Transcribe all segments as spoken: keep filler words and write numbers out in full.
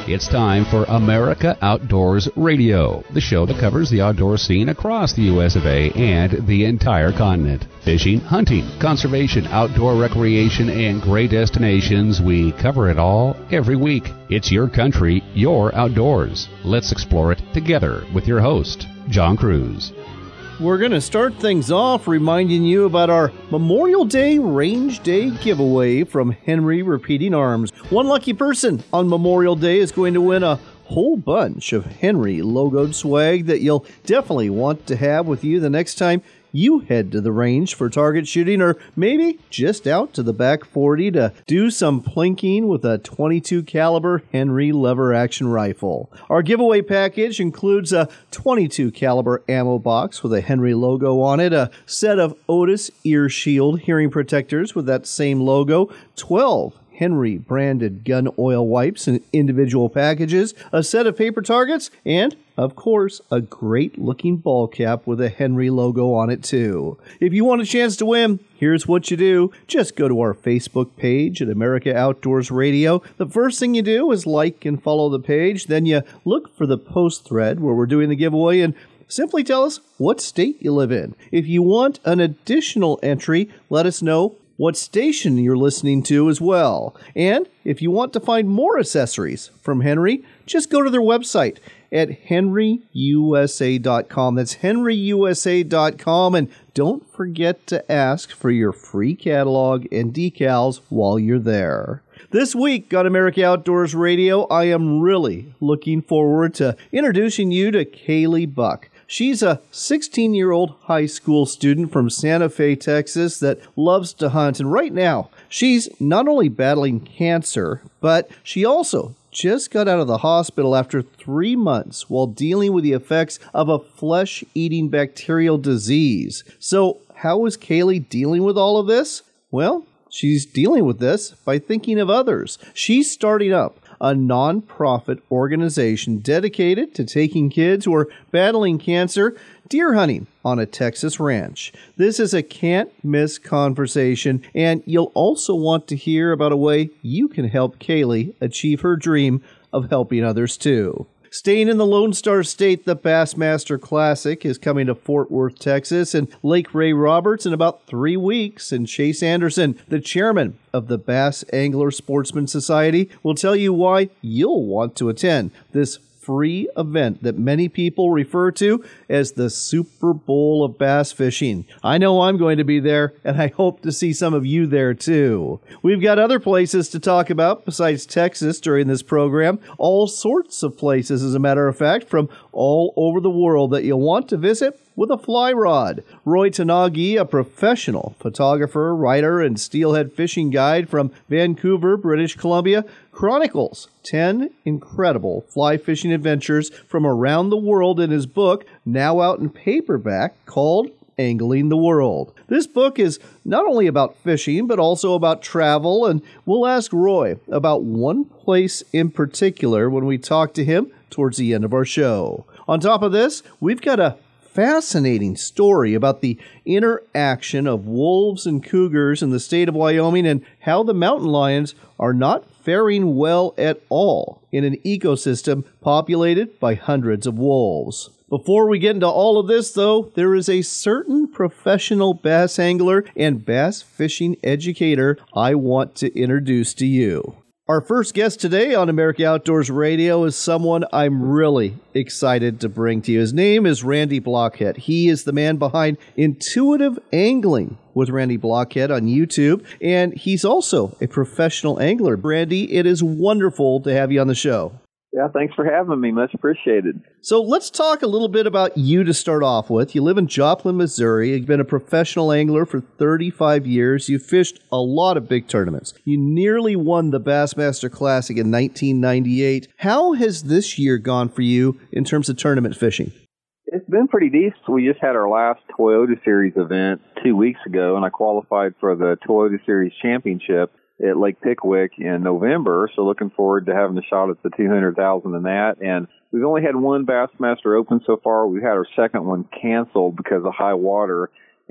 It's time for America Outdoors Radio, the show that covers the outdoor scene across the U S of A and the entire continent. Fishing, hunting, conservation, outdoor recreation, and great destinations. We cover it all every week. It's your country, your outdoors. Let's explore it together with your host, John Cruz. We're going to start things off reminding you about our Memorial Day Range Day giveaway from Henry Repeating Arms. One lucky person on Memorial Day is going to win a whole bunch of Henry logoed swag that you'll definitely want to have with you the next time you head to the range for target shooting, or maybe just out to the back forty to do some plinking with a twenty-two caliber Henry lever action rifle. Our giveaway package includes a twenty-two caliber ammo box with a Henry logo on it, a set of Otis Ear Shield hearing protectors with that same logo, twelve Henry branded gun oil wipes in individual packages, a set of paper targets, and, of course, a great looking ball cap with a Henry logo on it too. If you want a chance to win, here's what you do. Just go to our Facebook page at America Outdoors Radio. The first thing you do is like and follow the page. Then you look for the post thread where we're doing the giveaway and simply tell us what state you live in. If you want an additional entry, let us know what station you're listening to as well. And if you want to find more accessories from Henry, just go to their website at henry u s a dot com. That's henry u s a dot com. And don't forget to ask for your free catalog and decals while you're there. This week on America Outdoors Radio, I am really looking forward to introducing you to Kaylee Buck. She's a sixteen-year-old high school student from Santa Fe, Texas that loves to hunt. And right now, she's not only battling cancer, but she also just got out of the hospital after three months while dealing with the effects of a flesh-eating bacterial disease. So how is Kaylee dealing with all of this? Well, she's dealing with this by thinking of others. She's starting up a non-profit organization dedicated to taking kids who are battling cancer deer hunting on a Texas ranch. This is a can't-miss conversation, and you'll also want to hear about a way you can help Kaylee achieve her dream of helping others too. Staying in the Lone Star State, the Bassmaster Classic is coming to Fort Worth, Texas, and Lake Ray Roberts in about three weeks. And Chase Anderson, the chairman of the Bass Angler Sportsman Society, will tell you why you'll want to attend this free event that many people refer to as the Super Bowl of bass fishing. I know I'm going to be there, and I hope to see some of you there too. We've got other places to talk about besides Texas during this program. All sorts of places, as a matter of fact, from all over the world that you'll want to visit with a fly rod. Roy Tanagi, a professional photographer, writer, and steelhead fishing guide from Vancouver, British Columbia, chronicles ten incredible fly fishing adventures from around the world in his book, now out in paperback, called Angling the World. This book is not only about fishing, but also about travel, and we'll ask Roy about one place in particular when we talk to him towards the end of our show. On top of this, we've got a fascinating story about the interaction of wolves and cougars in the state of Wyoming and how the mountain lions are not faring well at all in an ecosystem populated by hundreds of wolves. Before we get into all of this, though, there is a certain professional bass angler and bass fishing educator I want to introduce to you. Our first guest today on America Outdoors Radio is someone I'm really excited to bring to you. His name is Randy Blockhead. He is the man behind Intuitive Angling with Randy Blockhead on YouTube, and he's also a professional angler. Randy, it is wonderful to have you on the show. Yeah, thanks for having me. Much appreciated. So let's talk a little bit about you to start off with. You live in Joplin, Missouri. You've been a professional angler for thirty-five years. You've fished a lot of big tournaments. You nearly won the Bassmaster Classic in nineteen ninety-eight. How has this year gone for you in terms of tournament fishing? It's been pretty decent. We just had our last Toyota Series event two weeks ago, and I qualified for the Toyota Series Championship at Lake Pickwick in November, so looking forward to having a shot at the two hundred thousand in that. And we've only had one Bassmaster Open so far. We've had our second one canceled because of high water,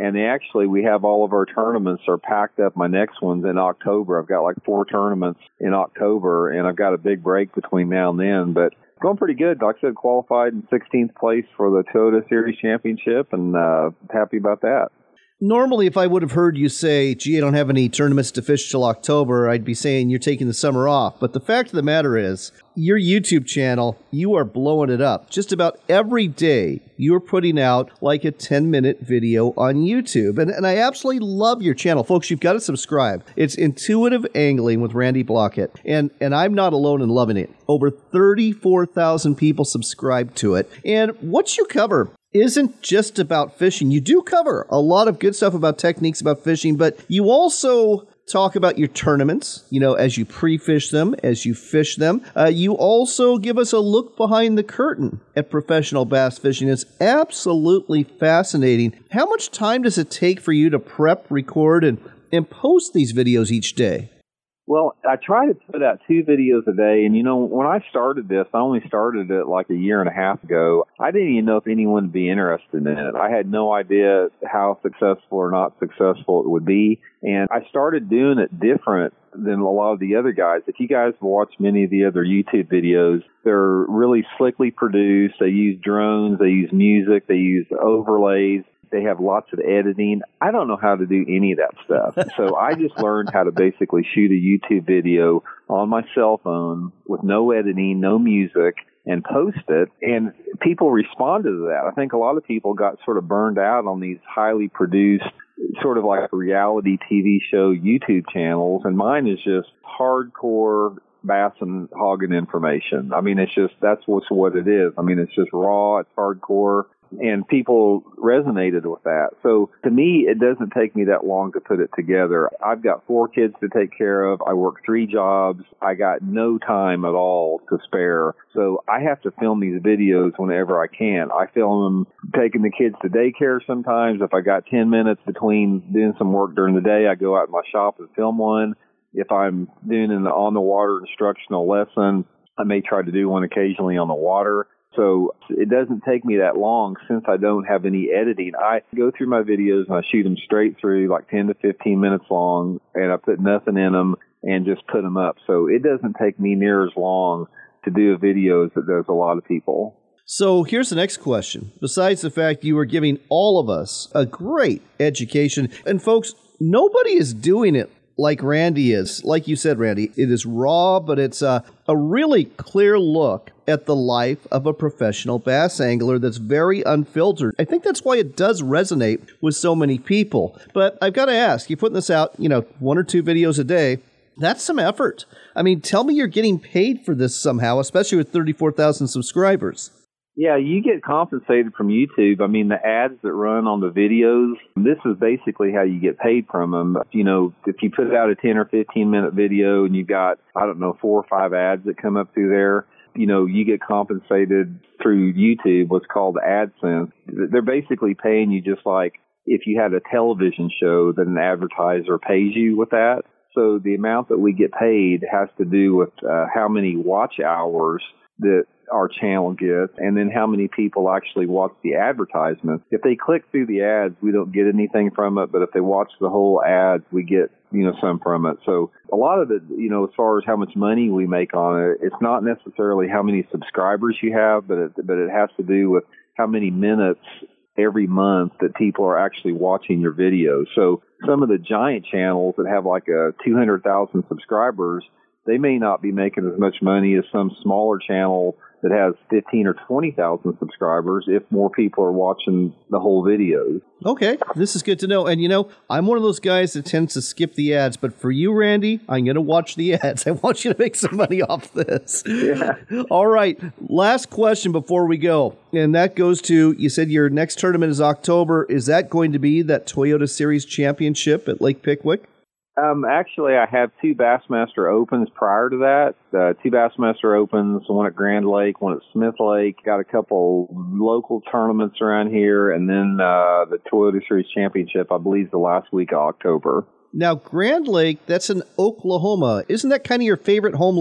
And they actually, we have all of our tournaments are packed up. My next one's in October. I've got like four tournaments in October, and I've got a big break between now and then. But going pretty good. Like I said, qualified in sixteenth place for the Toyota Series Championship, and uh, happy about that. Normally, if I would have heard you say, gee, I don't have any tournaments to fish till October, I'd be saying you're taking the summer off. But the fact of the matter is, your YouTube channel, you are blowing it up. Just about every day, you're putting out like a ten-minute video on YouTube. And, and I absolutely love your channel. Folks, you've got to subscribe. It's Intuitive Angling with Randy Blockett. And, and I'm not alone in loving it. Over thirty-four thousand people subscribe to it. And what you cover isn't just about fishing. You do cover a lot of good stuff about techniques about fishing, but you also talk about your tournaments, you know, as you pre-fish them, as you fish them. Uh, you also give us a look behind the curtain at professional bass fishing. It's absolutely fascinating. How much time does it take for you to prep, record, and, and post these videos each day? Well, I try to put out two videos a day, and you know, when I started this, I only started it like a year and a half ago. I didn't even know if anyone would be interested in it. I had no idea how successful or not successful it would be, and I started doing it different than a lot of the other guys. If you guys watch many of the other YouTube videos, they're really slickly produced. They use drones, they use music, they use overlays. They have lots of editing. I don't know how to do any of that stuff. So I just learned how to basically shoot a YouTube video on my cell phone with no editing, no music, and post it. And people responded to that. I think a lot of people got sort of burned out on these highly produced, sort of like reality T V show YouTube channels. And mine is just hardcore bass and hogging information. I mean, it's just, that's what's what it is. I mean, it's just raw, it's hardcore. And people resonated with that. So to me, it doesn't take me that long to put it together. I've got four kids to take care of. I work three jobs. I got no time at all to spare. So I have to film these videos whenever I can. I film them taking the kids to daycare sometimes. If I got ten minutes between doing some work during the day, I go out in my shop and film one. If I'm doing an on-the-water instructional lesson, I may try to do one occasionally on the water. So it doesn't take me that long since I don't have any editing. I go through my videos and I shoot them straight through, like ten to fifteen minutes long, and I put nothing in them and just put them up. So it doesn't take me near as long to do a video as it does a lot of people. So here's the next question. Besides the fact you are giving all of us a great education, and folks, nobody is doing it like Randy is. Like you said, Randy, it is raw, but it's a, a really clear look at the life of a professional bass angler that's very unfiltered. I think that's why it does resonate with so many people. But I've got to ask, you're putting this out, you know, one or two videos a day. That's some effort. I mean, tell me you're getting paid for this somehow, especially with thirty-four thousand subscribers. Yeah, you get compensated from YouTube. I mean, the ads that run on the videos, this is basically how you get paid from them. You know, if you put out a ten or fifteen minute video and you got, I don't know, four or five ads that come up through there, you know, you get compensated through YouTube, what's called AdSense. They're basically paying you just like if you had a television show that an advertiser pays you with that. So the amount that we get paid has to do with uh, how many watch hours that our channel gets, and then how many people actually watch the advertisements. If they click through the ads, we don't get anything from it, but if they watch the whole ads, we get, you know, some from it. So a lot of it, you know, as far as how much money we make on it, it's not necessarily how many subscribers you have, but it, but it has to do with how many minutes every month that people are actually watching your videos. So some of the giant channels that have like a two hundred thousand subscribers, they may not be making as much money as some smaller channel that has fifteen or twenty thousand subscribers if more people are watching the whole videos. Okay, this is good to know. And, you know, I'm one of those guys that tends to skip the ads. But for you, Randy, I'm going to watch the ads. I want you to make some money off this. Yeah. All right, last question before we go. And that goes to, you said your next tournament is October. Is that going to be that Toyota Series Championship at Lake Pickwick? Um, actually, I have two Bassmaster Opens prior to that. Uh, two Bassmaster Opens, one at Grand Lake, one at Smith Lake. Got a couple local tournaments around here, and then uh, the Toyota Series Championship, I believe, the last week of October. Now, Grand Lake, that's in Oklahoma. Isn't that kind of your favorite home lake?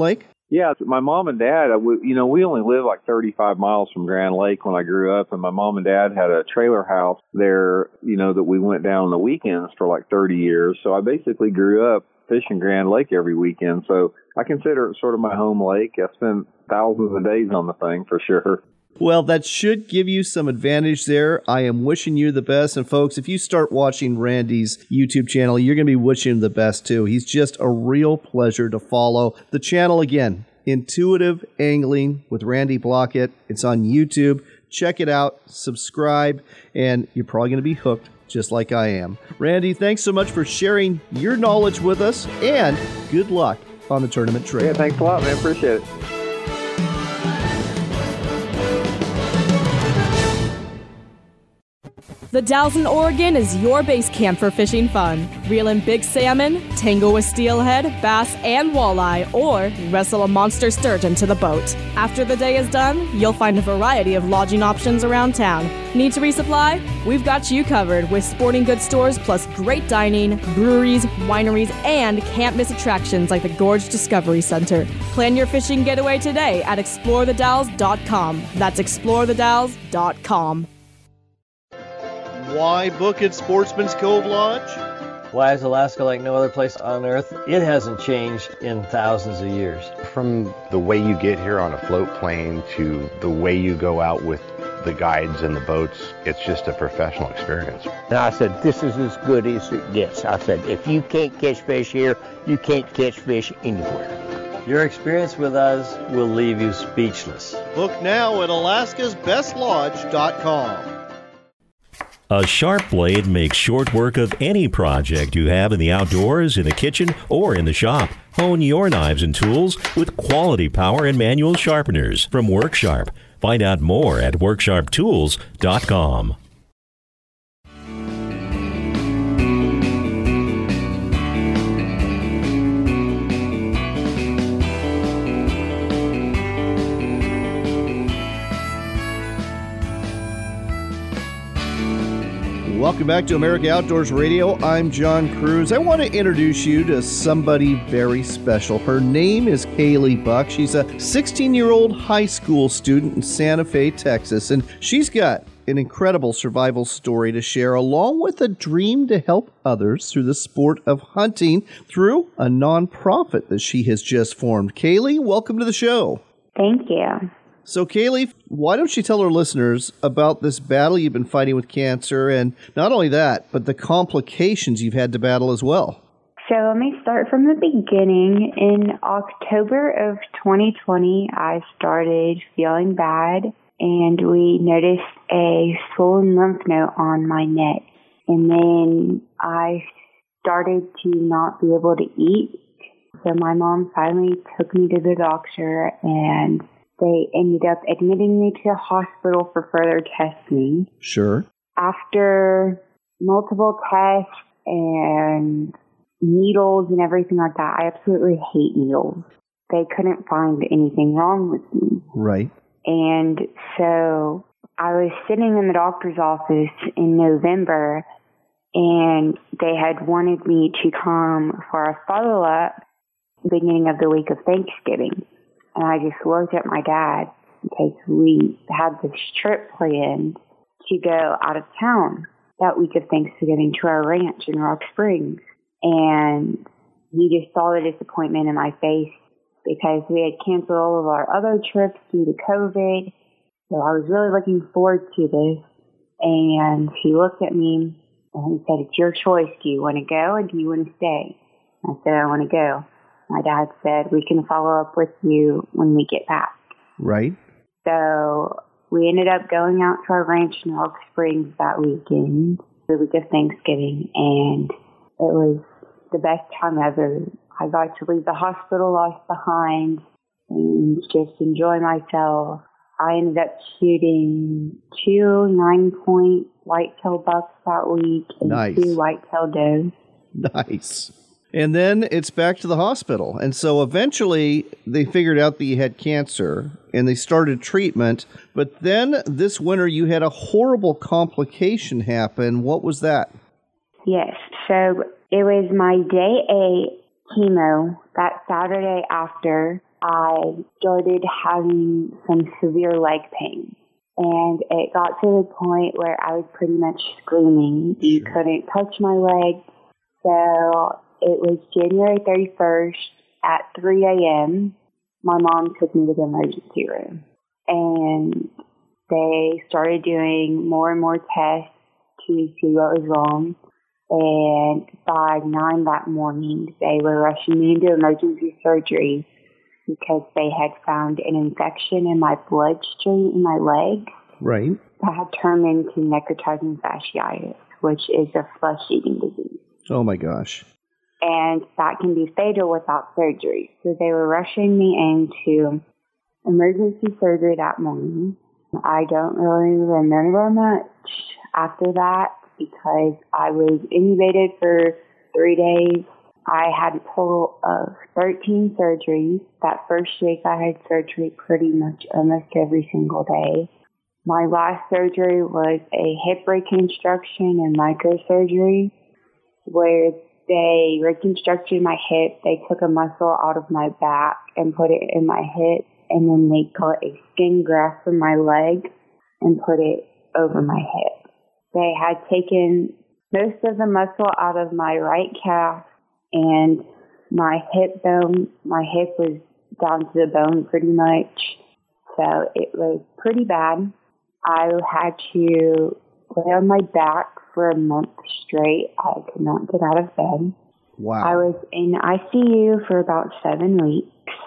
Yeah, my mom and dad, you know, we only lived like thirty-five miles from Grand Lake when I grew up, and my mom and dad had a trailer house there, you know, that we went down on the weekends for like thirty years. So I basically grew up fishing Grand Lake every weekend. So I consider it sort of my home lake. I spent thousands of days on the thing for sure. Well, that should give you some advantage there. I am wishing you the best. And folks, if you start watching Randy's YouTube channel, you're going to be wishing him the best too. He's just a real pleasure to follow. The channel again, Intuitive Angling with Randy Blockett. It's on YouTube. Check it out, subscribe, and you're probably going to be hooked just like I am. Randy, thanks so much for sharing your knowledge with us, and good luck on the tournament trail. Yeah, thanks a lot, man. Appreciate it. The Dalles in Oregon is your base camp for fishing fun. Reel in big salmon, tangle with steelhead, bass, and walleye, or wrestle a monster sturgeon to the boat. After the day is done, you'll find a variety of lodging options around town. Need to resupply? We've got you covered with sporting goods stores plus great dining, breweries, wineries, and can't-miss attractions like the Gorge Discovery Center. Plan your fishing getaway today at explore the dalles dot com. That's explore the dalles dot com. Why book at Sportsman's Cove Lodge? Why is Alaska like no other place on Earth? It hasn't changed in thousands of years. From the way you get here on a float plane to the way you go out with the guides and the boats, it's just a professional experience. And I said, this is as good as it gets. I said, if you can't catch fish here, you can't catch fish anywhere. Your experience with us will leave you speechless. Book now at Alaska's Best Lodge dot com. A sharp blade makes short work of any project you have in the outdoors, in the kitchen, or in the shop. Hone your knives and tools with quality power and manual sharpeners from WorkSharp. Find out more at work sharp tools dot com. Welcome back to America Outdoors Radio. I'm John Cruz. I want to introduce you to somebody very special. Her name is Kaylee Buck. She's a sixteen-year-old high school student in Santa Fe, Texas, and she's got an incredible survival story to share, along with a dream to help others through the sport of hunting through a nonprofit that she has just formed. Kaylee, welcome to the show. Thank you. So, Kaylee, why don't you tell our listeners about this battle you've been fighting with cancer, and not only that, but the complications you've had to battle as well? So let me start from the beginning. In October of twenty twenty, I started feeling bad, and we noticed a swollen lymph node on my neck. And then I started to not be able to eat. So my mom finally took me to the doctor, and they ended up admitting me to a hospital for further testing. Sure. After multiple tests and needles and everything like that, I absolutely hate needles. They couldn't find anything wrong with me. Right. And so I was sitting in the doctor's office in November, and they had wanted me to come for a follow-up beginning of the week of Thanksgiving. And I just looked at my dad because we had this trip planned to go out of town that week of Thanksgiving to our ranch in Rock Springs. And he just saw the disappointment in my face because we had canceled all of our other trips due to COVID. So I was really looking forward to this. And he looked at me and he said, it's your choice. Do you want to go or do you want to stay? I said, I want to go. My dad said, we can follow up with you when we get back. Right. So we ended up going out to our ranch in Rock Springs that weekend, the week of Thanksgiving, and it was the best time ever. I got to leave the hospital life behind and just enjoy myself. I ended up shooting two nine-point whitetail bucks that week and nice. two whitetail does. Nice. And then it's back to the hospital. And so eventually they figured out that you had cancer and they started treatment. But then this winter you had a horrible complication happen. What was that? Yes. So it was my day eight chemo that Saturday after. I started having some severe leg pain. And it got to the point where I was pretty much screaming. You couldn't touch my leg. So it was January thirty-first at three a.m. My mom took me to the emergency room. And they started doing more and more tests to see what was wrong. And by nine that morning, they were rushing me into emergency surgery because they had found an infection in my bloodstream in my leg. Right. That had turned into necrotizing fasciitis, which is a flesh-eating disease. Oh, my gosh. And that can be fatal without surgery. So they were rushing me into emergency surgery that morning. I don't really remember much after that because I was intubated for three days. I had a total of thirteen surgeries. That first week I had surgery pretty much almost every single day. My last surgery was a hip reconstruction and microsurgery where they reconstructed my hip. They took a muscle out of my back and put it in my hip, and then they cut a skin graft from my leg and put it over my hip. They had taken most of the muscle out of my right calf, and my hip bone, my hip was down to the bone pretty much. So it was pretty bad. I had to lay on my back for a month straight. I could not get out of bed. Wow. I was in I C U for about seven weeks.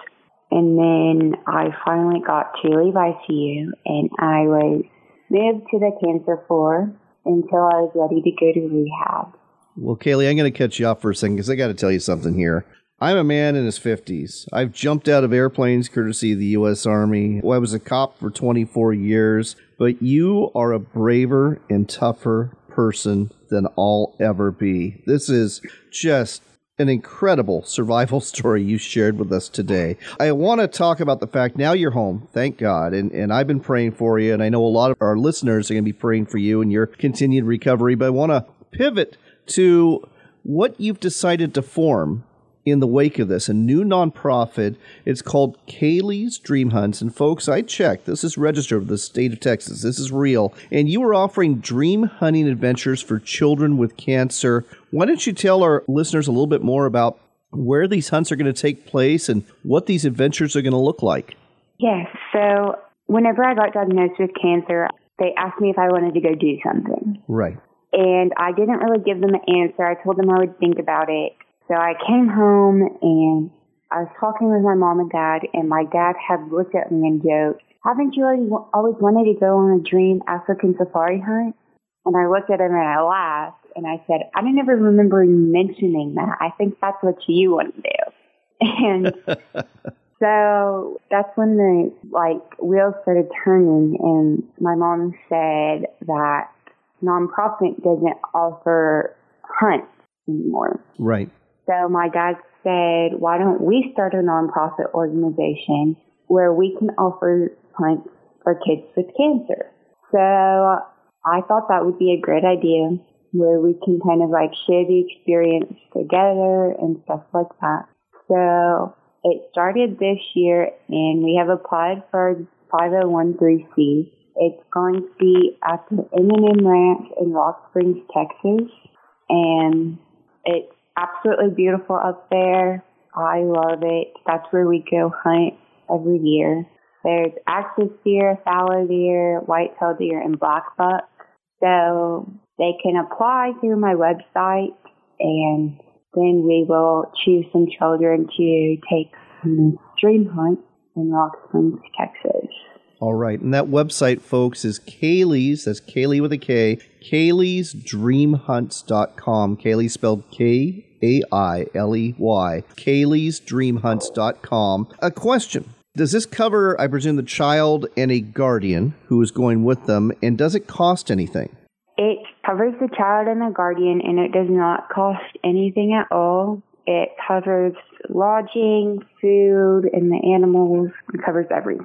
And then I finally got to leave I C U, and I was moved to the cancer floor until I was ready to go to rehab. Well, Kaylee, I'm going to cut you off for a second because I got to tell you something here. I'm a man in his fifties. I've jumped out of airplanes courtesy of the U S Army. Well, I was a cop for twenty-four years, but you are a braver and tougher person than I'll ever be. This is just an incredible survival story you shared with us today. I want to talk about the fact now you're home, thank God, and, and I've been praying for you, and I know a lot of our listeners are going to be praying for you and your continued recovery, but I want to pivot to what you've decided to form in the wake of this, a new nonprofit. It's called Kaylee's Dream Hunts. And folks, I checked. This is registered with the state of Texas. This is real. And you are offering dream hunting adventures for children with cancer. Why don't you tell our listeners a little bit more about where these hunts are going to take place and what these adventures are going to look like? Yes. So whenever I got diagnosed with cancer, they asked me if I wanted to go do something. Right. And I didn't really give them an answer. I told them I would think about it. So I came home and I was talking with my mom and dad, and my dad had looked at me and joked, "Haven't you already w- always wanted to go on a dream African safari hunt?" And I looked at him and I laughed, and I said, "I don't ever remember you mentioning that. I think that's what you want to do." And so that's when the like wheels started turning, and my mom said that nonprofit doesn't offer hunts anymore. Right. So my dad said, "Why don't we start a nonprofit organization where we can offer hunts for kids with cancer?" So I thought that would be a great idea where we can kind of like share the experience together and stuff like that. So it started this year, and we have applied for five oh one c. It's going to be at the M and M Ranch in Rock Springs, Texas. And it's absolutely beautiful up there. I love it. That's where we go hunt every year. There's axis deer, fallow deer, white-tailed deer, and black buck. So they can apply through my website, and then we will choose some children to take a dream hunt in Rock Springs, Texas. All right. And that website, folks, is Kaylee's, that's Kaylee with a K, Kaylee's Dream Hunts dot com. Kaylee spelled K A I L E Y. Kaylee's Dream Hunts dot com. A question. Does this cover, I presume, the child and a guardian who is going with them, and does it cost anything? It covers the child and the guardian, and it does not cost anything at all. It covers lodging, food, and the animals. It covers everything.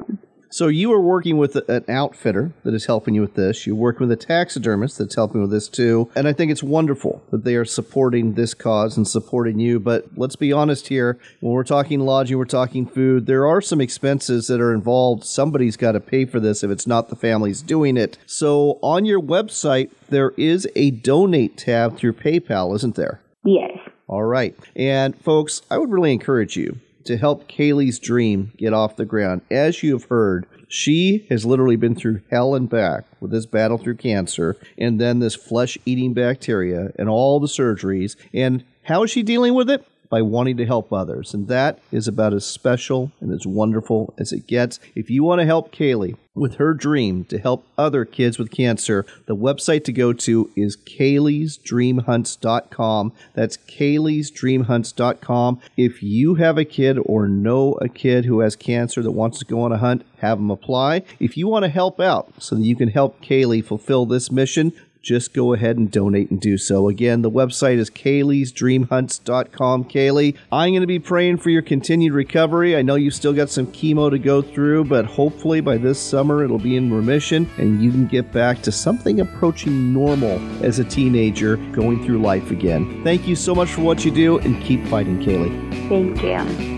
So you are working with an outfitter that is helping you with this. You're working with a taxidermist that's helping with this too. And I think it's wonderful that they are supporting this cause and supporting you. But let's be honest here. When we're talking lodging, we're talking food, there are some expenses that are involved. Somebody's got to pay for this if it's not the families doing it. So on your website, there is a donate tab through PayPal, isn't there? Yes. All right. And folks, I would really encourage you to help Kaylee's dream get off the ground. As you have heard, she has literally been through hell and back with this battle through cancer and then this flesh-eating bacteria and all the surgeries. And how is she dealing with it? By wanting to help others. And that is about as special and as wonderful as it gets. If you want to help Kaylee with her dream to help other kids with cancer, the website to go to is Kaylee's Dream Hunts dot com. That's Kaylee's Dream Hunts dot com. If you have a kid or know a kid who has cancer that wants to go on a hunt, have them apply. If you want to help out so that you can help Kaylee fulfill this mission, just go ahead and donate and do so. Again, the website is Kaylee's Dream Hunts dot com. Kaylee, I'm going to be praying for your continued recovery. I know you've still got some chemo to go through, but hopefully by this summer it'll be in remission and you can get back to something approaching normal as a teenager going through life again. Thank you so much for what you do and keep fighting, Kaylee. Thank you.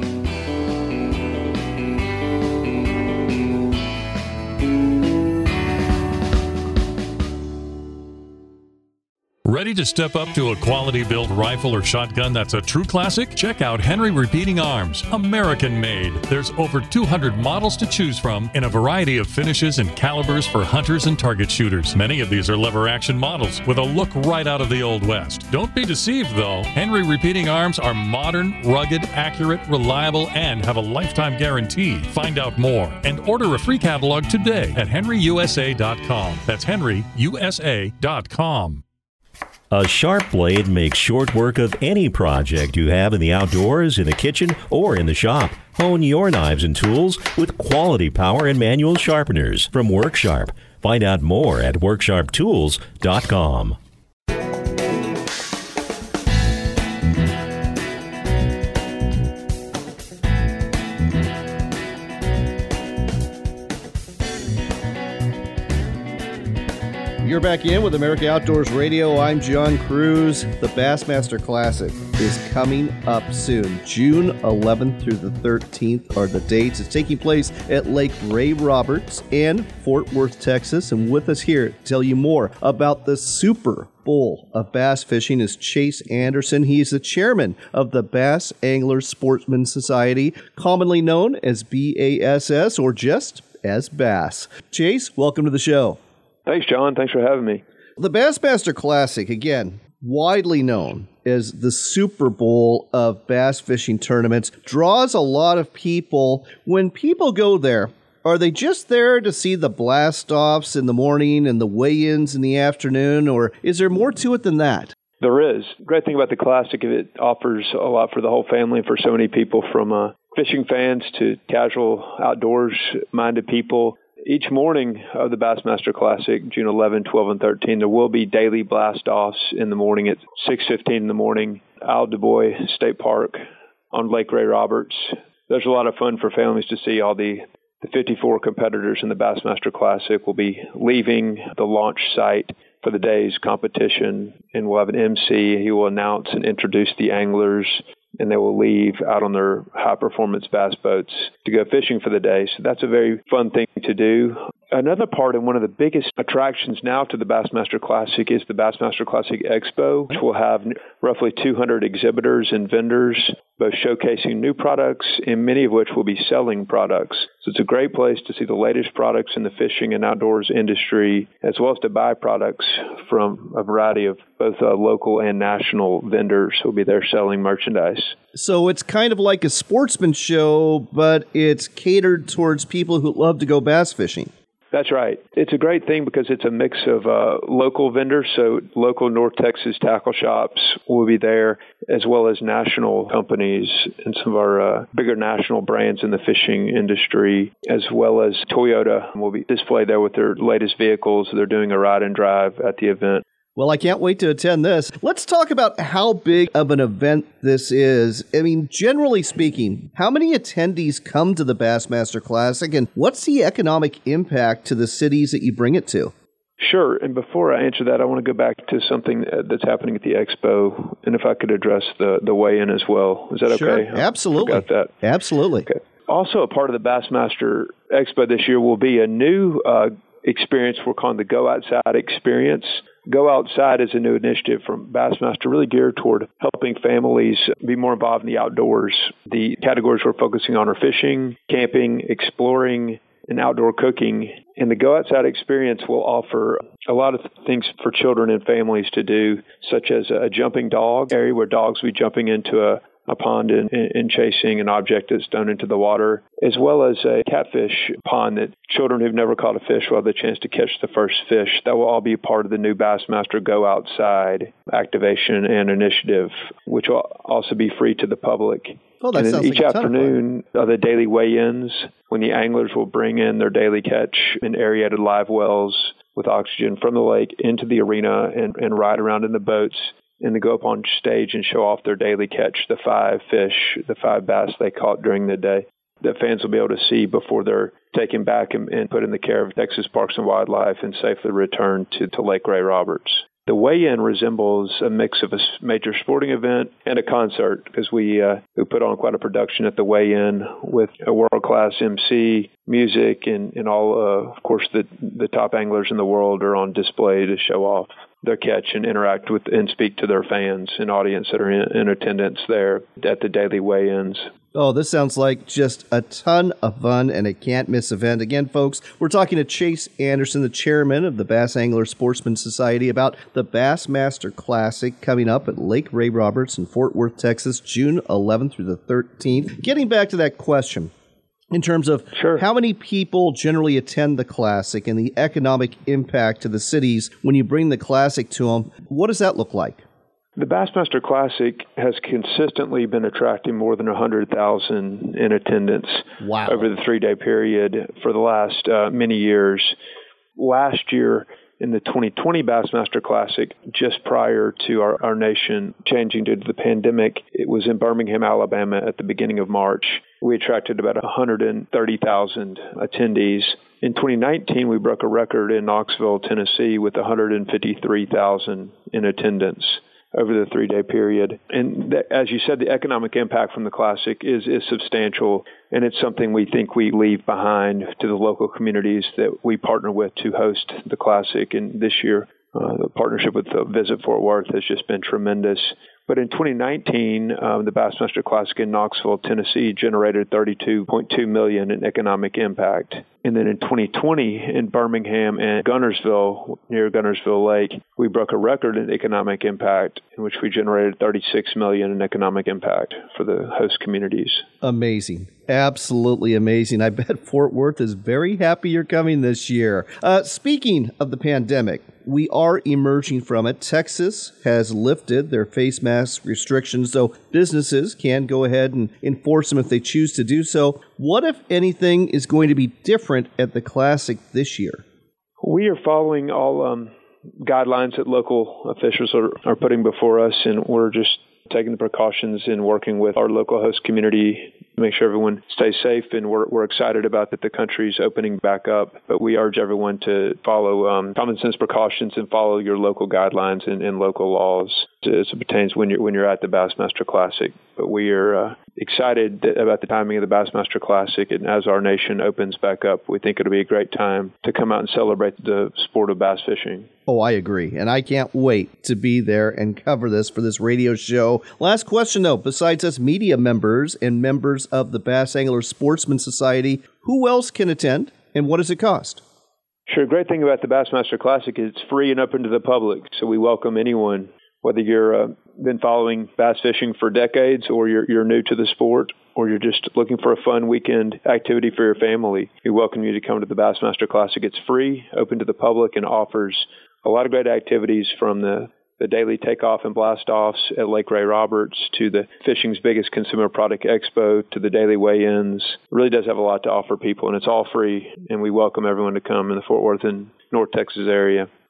Ready to step up to a quality-built rifle or shotgun that's a true classic? Check out Henry Repeating Arms, American-made. There's over two hundred models to choose from in a variety of finishes and calibers for hunters and target shooters. Many of these are lever-action models with a look right out of the Old West. Don't be deceived, though. Henry Repeating Arms are modern, rugged, accurate, reliable, and have a lifetime guarantee. Find out more and order a free catalog today at henry u s a dot com. That's henry u s a dot com. A sharp blade makes short work of any project you have in the outdoors, in the kitchen, or in the shop. Hone your knives and tools with quality power and manual sharpeners from WorkSharp. Find out more at work sharp tools dot com. You're back in with America Outdoors Radio. I'm John Cruz. The Bassmaster Classic is coming up soon. June eleventh through the thirteenth are the dates. It's taking place at Lake Ray Roberts and Fort Worth, Texas. And with us here to tell you more about the Super Bowl of bass fishing is Chase Anderson. He is the chairman of the Bass Anglers Sportsman Society, commonly known as B A S S or just as Bass. Chase, welcome to the show. Thanks, John. Thanks for having me. The Bassmaster Classic, again, widely known as the Super Bowl of bass fishing tournaments, draws a lot of people. When people go there, are they just there to see the blast-offs in the morning and the weigh-ins in the afternoon, or is there more to it than that? There is. The great thing about the Classic is it offers a lot for the whole family and for so many people, from uh, fishing fans to casual outdoors-minded people. Each morning of the Bassmaster Classic, June eleventh, twelfth, and thirteenth, there will be daily blast-offs in the morning at six fifteen in the morning, Isle du Bois State Park on Lake Ray Roberts. There's a lot of fun for families to see. All the, the fifty-four competitors in the Bassmaster Classic will be leaving the launch site for the day's competition, and we'll have an M C. He will announce and introduce the anglers, and they will leave out on their high-performance bass boats to go fishing for the day. So that's a very fun thing to do. Another part and one of the biggest attractions now to the Bassmaster Classic is the Bassmaster Classic Expo, which will have roughly two hundred exhibitors and vendors, both showcasing new products and many of which will be selling products. So it's a great place to see the latest products in the fishing and outdoors industry, as well as to buy products from a variety of both uh, local and national vendors who will be there selling merchandise. So it's kind of like a sportsman show, but it's catered towards people who love to go bass fishing. That's right. It's a great thing because it's a mix of uh, local vendors, so local North Texas tackle shops will be there, as well as national companies and some of our uh, bigger national brands in the fishing industry, as well as Toyota will be displayed there with their latest vehicles. They're doing a ride and drive at the event. Well, I can't wait to attend this. Let's talk about how big of an event this is. I mean, generally speaking, how many attendees come to the Bassmaster Classic, and what's the economic impact to the cities that you bring it to? Sure. And before I answer that, I want to go back to something that's happening at the Expo, and if I could address the, the weigh-in as well. Is that sure, okay? Absolutely. I forgot that. Absolutely. Okay. Also, a part of the Bassmaster Expo this year will be a new uh, experience we're calling the Go Outside Experience. Go Outside is a new initiative from Bassmaster, really geared toward helping families be more involved in the outdoors. The categories we're focusing on are fishing, camping, exploring, and outdoor cooking. And the Go Outside Experience will offer a lot of things for children and families to do, such as a jumping dog area where dogs will be jumping into a a pond and, and chasing an object that's thrown into the water, as well as a catfish pond that children who've never caught a fish will have the chance to catch the first fish. That will all be part of the new Bassmaster Go Outside activation and initiative, which will also be free to the public. Oh, that and sounds then each like a ton of afternoon are the daily weigh-ins, when the anglers will bring in their daily catch in aerated live wells with oxygen from the lake into the arena and, and ride around in the boats, and to go up on stage and show off their daily catch, the five fish, the five bass they caught during the day, that fans will be able to see before they're taken back and, and put in the care of Texas Parks and Wildlife and safely returned to, to Lake Ray Roberts. The weigh-in resembles a mix of a major sporting event and a concert, because we uh, we put on quite a production at the weigh-in with a world-class M C, music, and, and all, uh, of course, the, the top anglers in the world are on display to show off their catch and interact with and speak to their fans and audience that are in, in attendance there at the daily weigh-ins. Oh, this sounds like just a ton of fun and a can't-miss event. Again, folks, we're talking to Chase Anderson, the chairman of the Bass Angler Sportsman Society, about the Bassmaster Classic coming up at Lake Ray Roberts in Fort Worth, Texas, June eleventh through the thirteenth. Getting back to that question, in terms of sure. how many people generally attend the Classic and the economic impact to the cities when you bring the Classic to them, what does that look like? The Bassmaster Classic has consistently been attracting more than one hundred thousand in attendance wow. over the three-day period for the last uh, many years. Last year, in the twenty twenty Bassmaster Classic, just prior to our, our nation changing due to the pandemic, it was in Birmingham, Alabama at the beginning of March. We attracted about one hundred thirty thousand attendees. In twenty nineteen, we broke a record in Knoxville, Tennessee, with one hundred fifty-three thousand in attendance over the three-day period. And th- as you said, the economic impact from the Classic is, is substantial, and it's something we think we leave behind to the local communities that we partner with to host the Classic. And this year, uh, the partnership with the Visit Fort Worth has just been tremendous. But in twenty nineteen, um, the Bassmaster Classic in Knoxville, Tennessee, generated thirty-two point two million dollars in economic impact. And then in twenty twenty, in Birmingham and Gunnersville, near Gunnersville Lake, we broke a record in economic impact, in which we generated thirty-six million dollars in economic impact for the host communities. Amazing. Absolutely amazing. I bet Fort Worth is very happy you're coming this year. Uh, speaking of the pandemic, we are emerging from it. Texas has lifted their face mask restrictions, so businesses can go ahead and enforce them if they choose to do so. What, if anything, is going to be different at the Classic this year? We are following all um, guidelines that local officials are, are putting before us, and we're just taking the precautions and working with our local host community to make sure everyone stays safe. And we're, we're excited about that the country's opening back up. But we urge everyone to follow um, common sense precautions and follow your local guidelines and, and local laws as it pertains when you're when you're at the Bassmaster Classic. But we are uh, excited about the timing of the Bassmaster Classic, and as our nation opens back up, we think it'll be a great time to come out and celebrate the sport of bass fishing. Oh, I agree, and I can't wait to be there and cover this for this radio show. Last question, though. Besides us media members and members of the Bass Angler Sportsman Society, who else can attend, and what does it cost? Sure. Great thing about the Bassmaster Classic is it's free and open to the public, so we welcome anyone, whether you've uh, been following bass fishing for decades, or you're, you're new to the sport, or you're just looking for a fun weekend activity for your family. We welcome you to come to the Bassmaster Classic. It's free, open to the public, and offers a lot of great activities, from the, the daily takeoff and blast-offs at Lake Ray Roberts to the fishing's biggest consumer product expo to the daily weigh-ins. It really does have a lot to offer people, and it's all free, and we welcome everyone to come in the Fort Worth and North Texas area.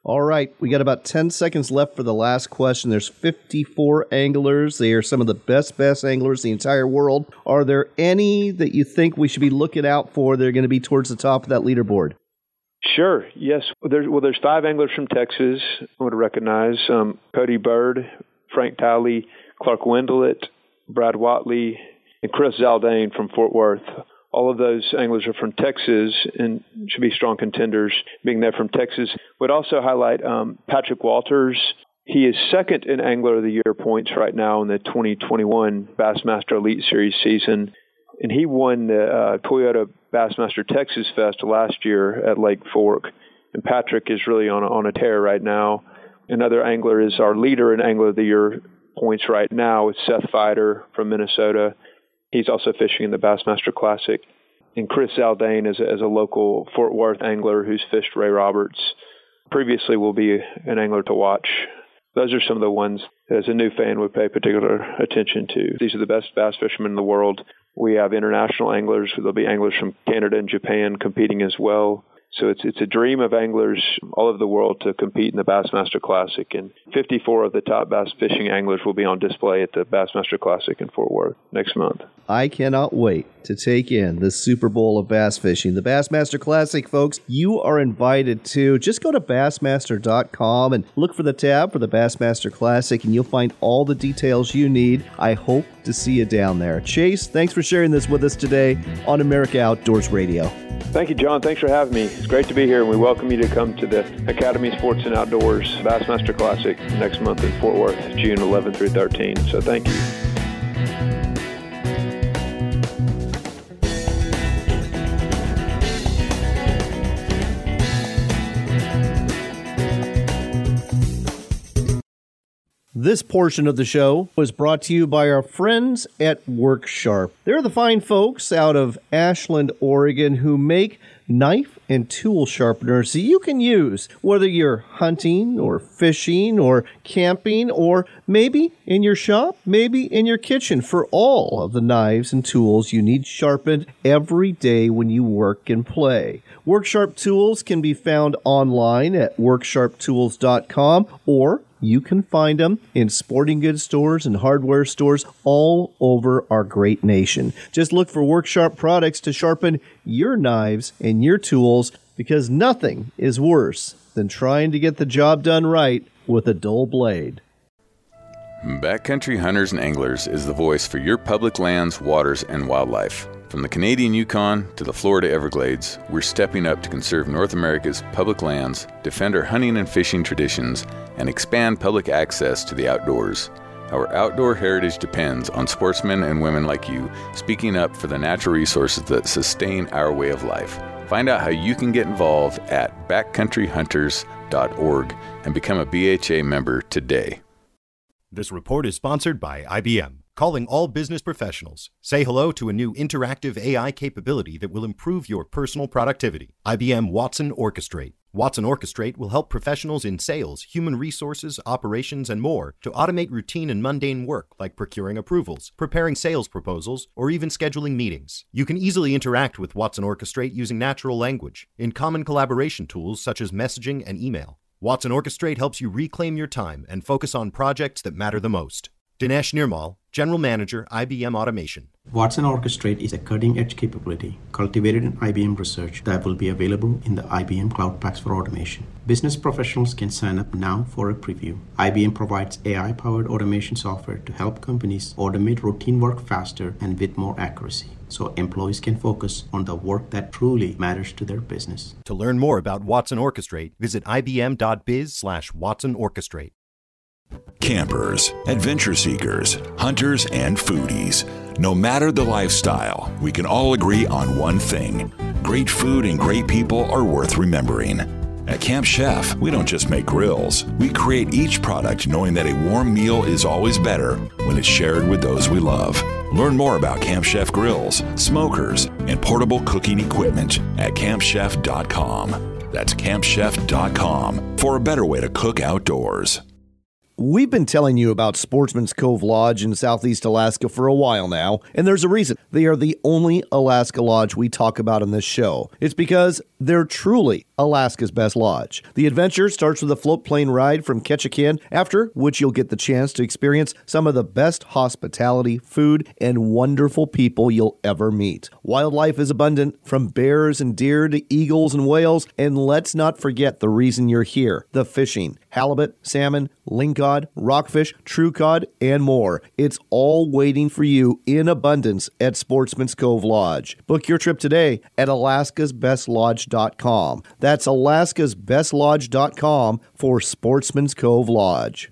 All right, we got about ten seconds left for the last question. There's fifty-four anglers. They are some of the best, best anglers in the entire world. Are there any that you think we should be looking out for that are going to be towards the top of that leaderboard? Sure, yes. There's, well, there's five anglers from Texas I would recognize. Um, Cody Bird, Frank Talley, Clark Wendelet, Brad Watley, and Chris Zaldane from Fort Worth. All of those anglers are from Texas and should be strong contenders, being they're from Texas. Would also highlight um, Patrick Walters. He is second in Angler of the Year points right now in the twenty twenty-one Bassmaster Elite Series season. And he won the uh, Toyota Bassmaster Texas Fest last year at Lake Fork. And Patrick is really on a, on a tear right now. Another angler is our leader in Angler of the Year points right now. It's Seth Feider from Minnesota. He's also fishing in the Bassmaster Classic. And Chris Zaldane is a, is a local Fort Worth angler who's fished Ray Roberts. Previously will be an angler to watch. Those are some of the ones that as a new fan would pay particular attention to. These are the best bass fishermen in the world. We have international anglers. There'll be anglers from Canada and Japan competing as well. So it's it's a dream of anglers all over the world to compete in the Bassmaster Classic. And fifty-four of the top bass fishing anglers will be on display at the Bassmaster Classic in Fort Worth next month. I cannot wait to take in the Super Bowl of bass fishing. The Bassmaster Classic, folks, you are invited to. Just go to Bassmaster dot com and look for the tab for the Bassmaster Classic, and you'll find all the details you need. I hope to see you down there. Chase, thanks for sharing this with us today on America Outdoors Radio. Thank you, John. Thanks for having me. It's great to be here, and we welcome you to come to the Academy Sports and Outdoors Bassmaster Classic next month in Fort Worth, June eleventh through thirteenth. So thank you. This portion of the show was brought to you by our friends at WorkSharp. They're the fine folks out of Ashland, Oregon, who make knife and tool sharpeners that you can use, whether you're hunting or fishing or camping, or maybe in your shop, maybe in your kitchen, for all of the knives and tools you need sharpened every day when you work and play. WorkSharp tools can be found online at work sharp tools dot com, or you can find them in sporting goods stores and hardware stores all over our great nation. Just look for WorkSharp products to sharpen your knives and your tools, because nothing is worse than trying to get the job done right with a dull blade. Backcountry Hunters and Anglers is the voice for your public lands, waters, and wildlife. From the Canadian Yukon to the Florida Everglades, we're stepping up to conserve North America's public lands, defend our hunting and fishing traditions, and expand public access to the outdoors. Our outdoor heritage depends on sportsmen and women like you speaking up for the natural resources that sustain our way of life. Find out how you can get involved at backcountry hunters dot org and become a B H A member today. This report is sponsored by I B M. Calling all business professionals. Say hello to a new interactive A I capability that will improve your personal productivity. I B M Watson Orchestrate. Watson Orchestrate will help professionals in sales, human resources, operations, and more to automate routine and mundane work like procuring approvals, preparing sales proposals, or even scheduling meetings. You can easily interact with Watson Orchestrate using natural language in common collaboration tools such as messaging and email. Watson Orchestrate helps you reclaim your time and focus on projects that matter the most. Dinesh Nirmal, General Manager, I B M Automation. Watson Orchestrate is a cutting-edge capability cultivated in I B M research that will be available in the I B M Cloud Packs for Automation. Business professionals can sign up now for a preview. I B M provides A I-powered automation software to help companies automate routine work faster and with more accuracy, so employees can focus on the work that truly matters to their business. To learn more about Watson Orchestrate, visit ibm.biz slash Watson Orchestrate. Campers, adventure seekers, hunters, and foodies. No matter the lifestyle, we can all agree on one thing. Great food and great people are worth remembering. At Camp Chef, we don't just make grills. We create each product knowing that a warm meal is always better when it's shared with those we love. Learn more about Camp Chef grills, smokers, and portable cooking equipment at camp chef dot com. That's camp chef dot com for a better way to cook outdoors. We've been telling you about Sportsman's Cove Lodge in Southeast Alaska for a while now, and there's a reason. They are the only Alaska lodge we talk about on this show. It's because they're truly a Alaska's Best Lodge. The adventure starts with a float plane ride from Ketchikan, after which you'll get the chance to experience some of the best hospitality, food, and wonderful people you'll ever meet. Wildlife is abundant, from bears and deer to eagles and whales, and let's not forget the reason you're here, the fishing. Halibut, salmon, lingcod, rockfish, true cod, and more. It's all waiting for you in abundance at Sportsman's Cove Lodge. Book your trip today at alaskas best lodge dot com. That's alaskas best lodge dot com for Sportsman's Cove Lodge.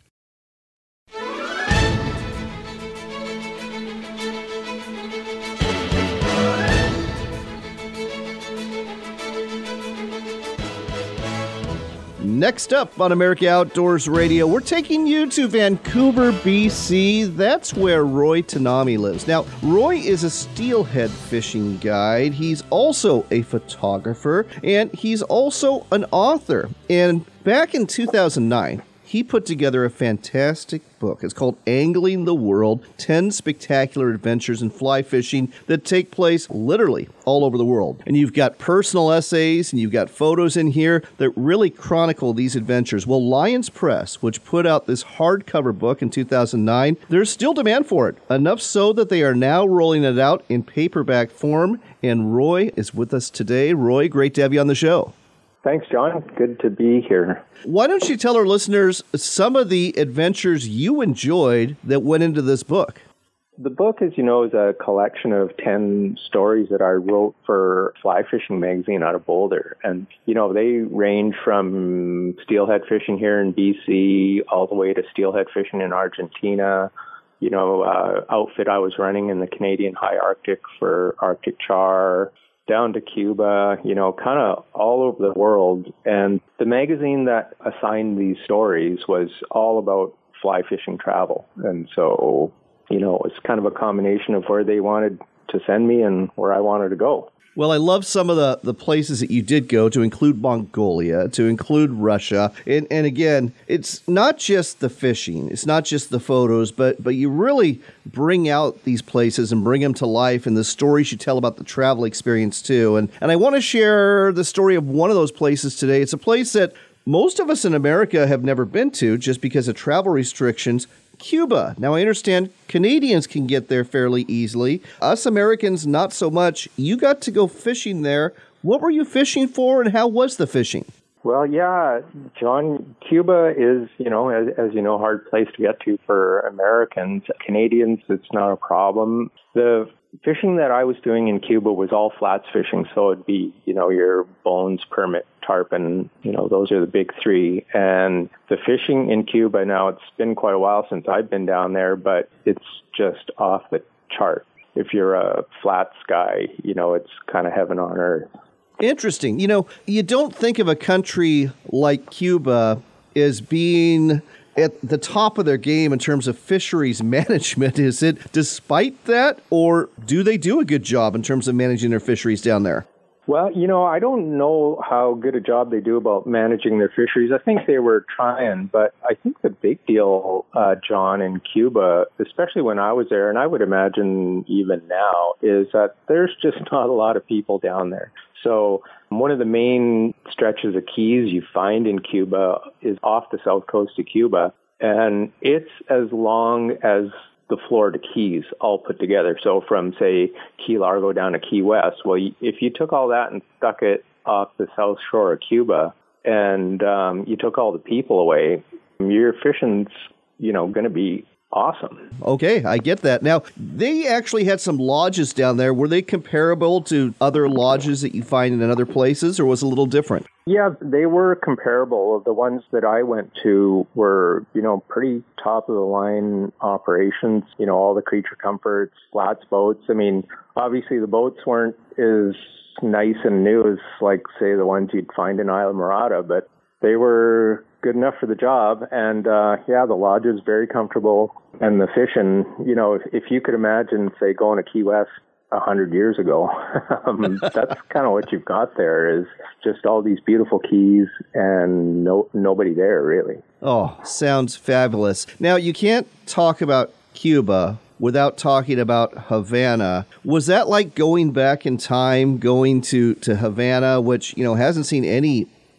Next up on America Outdoors Radio, we're taking you to Vancouver, B C. That's where Roy Tanami lives. Now, Roy is a steelhead fishing guide. He's also a photographer, and he's also an author. And back in two thousand nine, he put together a fantastic book. It's called Angling the World, ten Spectacular Adventures in Fly Fishing that take place literally all over the world. And you've got personal essays and you've got photos in here that really chronicle these adventures. Well, Lions Press, which put out this hardcover book in two thousand nine, there's still demand for it. Enough so that they are now rolling it out in paperback form. And Roy is with us today. Roy, great to have you on the show. Thanks, John. Good to be here. Why don't you tell our listeners some of the adventures you enjoyed that went into this book? The book, as you know, is a collection of ten stories that I wrote for Fly Fishing magazine out of Boulder. And, you know, they range from steelhead fishing here in B C all the way to steelhead fishing in Argentina. You know, uh, outfit I was running in the Canadian high Arctic for Arctic char, down to Cuba, you know, kind of all over the world. And the magazine that assigned these stories was all about fly fishing travel. And so, you know, it's kind of a combination of where they wanted to send me and where I wanted to go. Well, I love some of the, the places that you did go, to include Mongolia, to include Russia. And, and again, it's not just the fishing, it's not just the photos, but, but you really bring out these places and bring them to life, and the stories you tell about the travel experience too. And, and I want to share the story of one of those places today. It's a place that most of us in America have never been to just because of travel restrictions. Cuba. Now, I understand Canadians can get there fairly easily. Us Americans, not so much. You got to go fishing there. What were you fishing for, and how was the fishing? Well, yeah, John, Cuba is, you know, as, as you know, a hard place to get to for Americans. Canadians, it's not a problem. The fishing that I was doing in Cuba was all flats fishing, so it'd be, you know, your bones, permit, tarpon, you know, those are the big three. And the fishing in Cuba, now it's been quite a while since I've been down there, but it's just off the chart. If you're a flats guy, you know, it's kind of heaven on earth. Interesting. You know, you don't think of a country like Cuba as being at the top of their game in terms of fisheries management. Is it despite that, or do they do a good job in terms of managing their fisheries down there? Well, you know, I don't know how good a job they do about managing their fisheries. I think they were trying, but I think the big deal, uh, John, in Cuba, especially when I was there, and I would imagine even now, is that there's just not a lot of people down there. So one of the main stretches of keys you find in Cuba is off the south coast of Cuba, and it's as long as the Florida Keys all put together. So from, say, Key Largo down to Key West, well, if you took all that and stuck it off the south shore of Cuba and um, you took all the people away, your fishing's, you know, going to be awesome. Okay, I get that. Now, they actually had some lodges down there. Were they comparable to other lodges that you find in other places, or was it a little different? Yeah, they were comparable. The ones that I went to were, you know, pretty top-of-the-line operations, you know, all the creature comforts, flats boats. I mean, obviously the boats weren't as nice and new as, like, say, the ones you'd find in Islamorada, but they were good enough for the job. And, uh, yeah, the lodge is very comfortable. And the fishing, you know, if, if you could imagine, say, going to Key West a hundred years ago, um, that's kind of what you've got there, is just all these beautiful keys and no nobody there, really. Oh, sounds fabulous. Now, you can't talk about Cuba without talking about Havana. Was that like going back in time, going to, to Havana, which, you know, hasn't seen any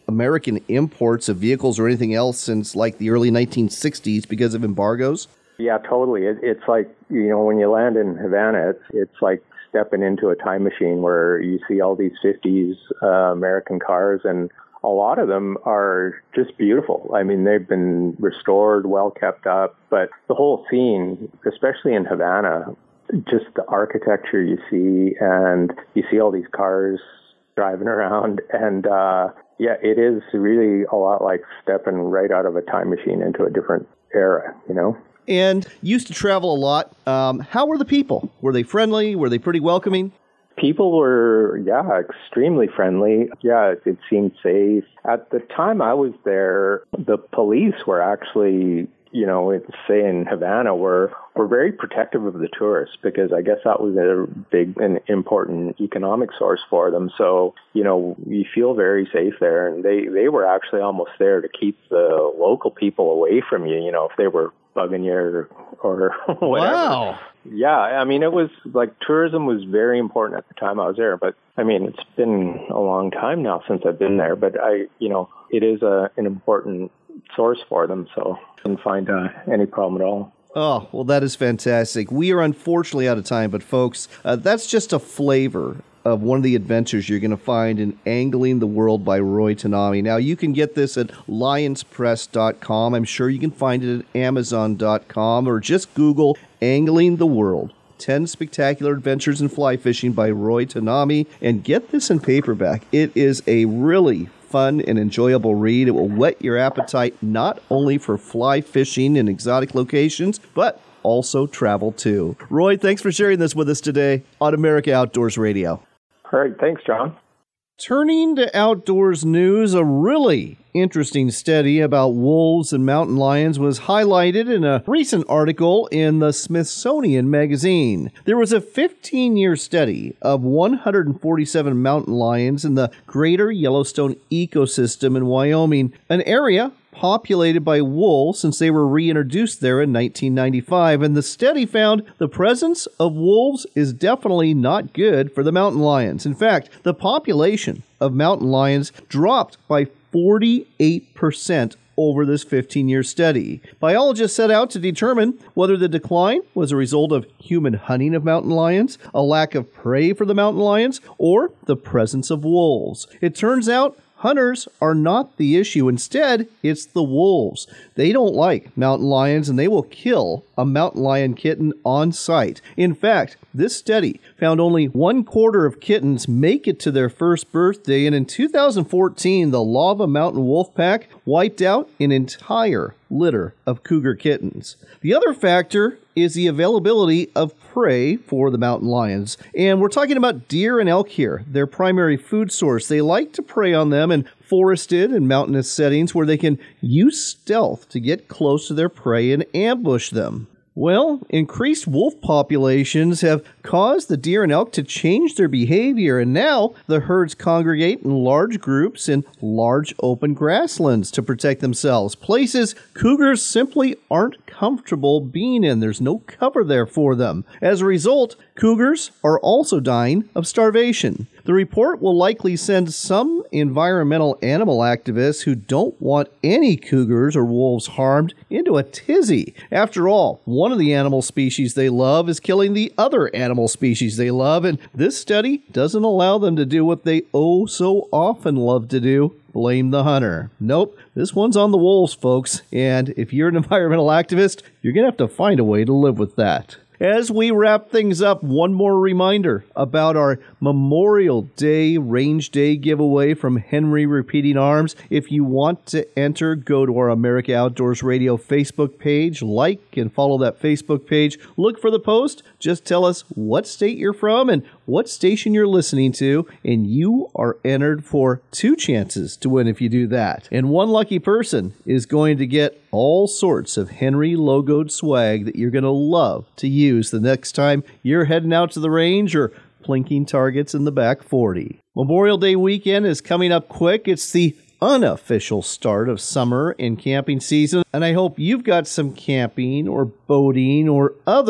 American imports of vehicles or anything else since like the early nineteen sixties because of embargoes? Yeah, totally. It, it's like, you know, when you land in Havana, it's, it's like stepping into a time machine where you see all these fifties uh, American cars, and a lot of them are just beautiful. I mean, they've been restored, well kept up, but the whole scene, especially in Havana, just the architecture you see, and you see all these cars driving around, and uh, yeah, it is really a lot like stepping right out of a time machine into a different era, you know? And used to travel a lot. Um, how were the people? Were they friendly? Were they pretty welcoming? People were, yeah, extremely friendly. Yeah, it, it seemed safe. At the time I was there, the police were actually, you know, say in Havana, were were very protective of the tourists, because I guess that was a big and important economic source for them. So, you know, you feel very safe there. And they, they were actually almost there to keep the local people away from you, you know, if they were bugging you or, or whatever. Wow. Yeah, I mean, it was like tourism was very important at the time I was there. But, I mean, it's been a long time now since I've been there. But, I, you know, it is a, an important source for them, so I didn't find uh, any problem at all. Oh, well, that is fantastic. We are unfortunately out of time, but folks, uh, that's just a flavor of one of the adventures you're going to find in Angling the World by Roy Tanami. Now, you can get this at lions press dot com. I'm sure you can find it at amazon dot com, or just Google Angling the World. ten Spectacular Adventures in Fly Fishing by Roy Tanami, and get this in paperback. It is a really fun and enjoyable read. It will whet your appetite not only for fly fishing in exotic locations, but also travel too. Roy, thanks for sharing this with us today on America Outdoors Radio. All right, thanks, John. Turning to outdoors news, a really interesting study about wolves and mountain lions was highlighted in a recent article in the Smithsonian Magazine. There was a fifteen-year study of one hundred forty-seven mountain lions in the greater Yellowstone ecosystem in Wyoming, an area populated by wolves since they were reintroduced there in nineteen ninety-five, and the study found the presence of wolves is definitely not good for the mountain lions. In fact, the population of mountain lions dropped by forty-eight percent over this fifteen-year study. Biologists set out to determine whether the decline was a result of human hunting of mountain lions, a lack of prey for the mountain lions, or the presence of wolves. It turns out hunters are not the issue. Instead, it's the wolves. They don't like mountain lions, and they will kill a mountain lion kitten on sight. In fact, this study found only one quarter of kittens make it to their first birthday, and in two thousand fourteen, the Lava Mountain Wolf Pack wiped out an entire litter of cougar kittens. The other factor is the availability of prey for the mountain lions. And we're talking about deer and elk here, their primary food source. They like to prey on them in forested and mountainous settings where they can use stealth to get close to their prey and ambush them. Well, increased wolf populations have caused the deer and elk to change their behavior, and now the herds congregate in large groups in large open grasslands to protect themselves, places cougars simply aren't comfortable being in. There's no cover there for them. As a result, cougars are also dying of starvation. The report will likely send some environmental animal activists who don't want any cougars or wolves harmed into a tizzy. After all, one of the animal species they love is killing the other animal species they love, and this study doesn't allow them to do what they oh so often love to do: blame the hunter. Nope, this one's on the wolves, folks, and if you're an environmental activist, you're going to have to find a way to live with that. As we wrap things up, one more reminder about our Memorial Day Range Day giveaway from Henry Repeating Arms. If you want to enter, go to our America Outdoors Radio Facebook page, like and follow that Facebook page. Look for the post. Just tell us what state you're from and what station you're listening to, and you are entered for two chances to win if you do that. And one lucky person is going to get all sorts of Henry logoed swag that you're going to love to use the next time you're heading out to the range or plinking targets in the back forty. Memorial Day weekend is coming up quick. It's the unofficial start of summer and camping season, and I hope you've got some camping or boating or other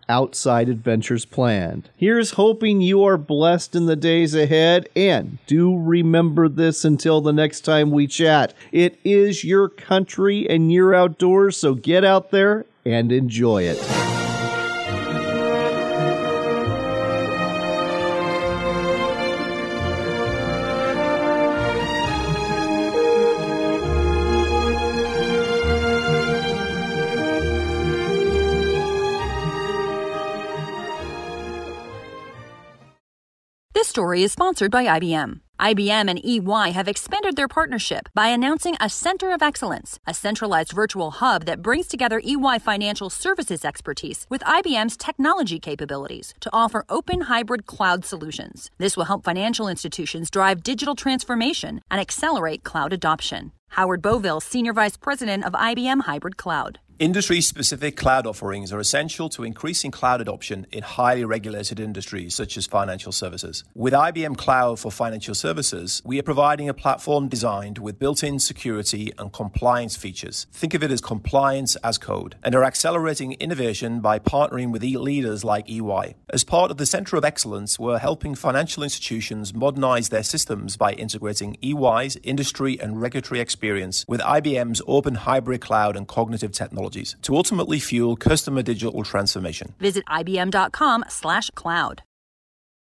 outside adventures planned. Here's hoping you are blessed in the days ahead, and do remember this until the next time we chat. It is your country and your outdoors, so get out there and enjoy it. This story is sponsored by I B M. I B M and E Y have expanded their partnership by announcing a Center of Excellence, a centralized virtual hub that brings together E Y financial services expertise with I B M's technology capabilities to offer open hybrid cloud solutions. This will help financial institutions drive digital transformation and accelerate cloud adoption. Howard Boville, Senior Vice President of I B M Hybrid Cloud. Industry-specific cloud offerings are essential to increasing cloud adoption in highly regulated industries such as financial services. With I B M Cloud for Financial Services, we are providing a platform designed with built-in security and compliance features. Think of it as compliance as code, and are accelerating innovation by partnering with leaders like E Y. As part of the Center of Excellence, we're helping financial institutions modernize their systems by integrating E Y's industry and regulatory experience with I B M's open hybrid cloud and cognitive technology to ultimately fuel customer digital transformation. Visit I B M dot com slash cloud.